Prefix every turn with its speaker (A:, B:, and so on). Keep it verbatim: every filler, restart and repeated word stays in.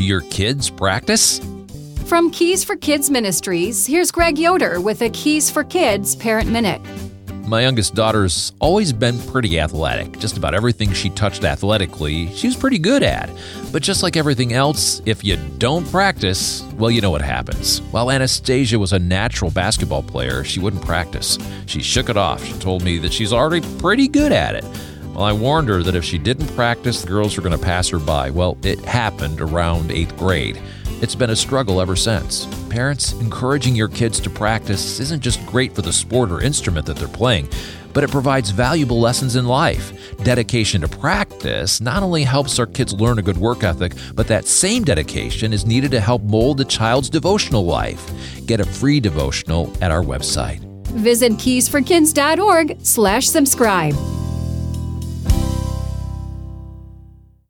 A: Do your kids practice?
B: From Keys for Kids Ministries, here's Greg Yoder with a Keys for Kids Parent Minute.
A: My youngest daughter's always been pretty athletic. Just about everything she touched athletically, she was pretty good at. But just like everything else, if you don't practice, well, you know what happens. While Anastasia was a natural basketball player, she wouldn't practice. She shook it off. She told me that she's already pretty good at it. Well, I warned her that if she didn't practice, the girls were going to pass her by. Well, it happened around eighth grade. It's been a struggle ever since. Parents, encouraging your kids to practice isn't just great for the sport or instrument that they're playing, but it provides valuable lessons in life. Dedication to practice not only helps our kids learn a good work ethic, but that same dedication is needed to help mold the child's devotional life. Get a free devotional at our website.
B: Visit keys for kids dot org slash subscribe.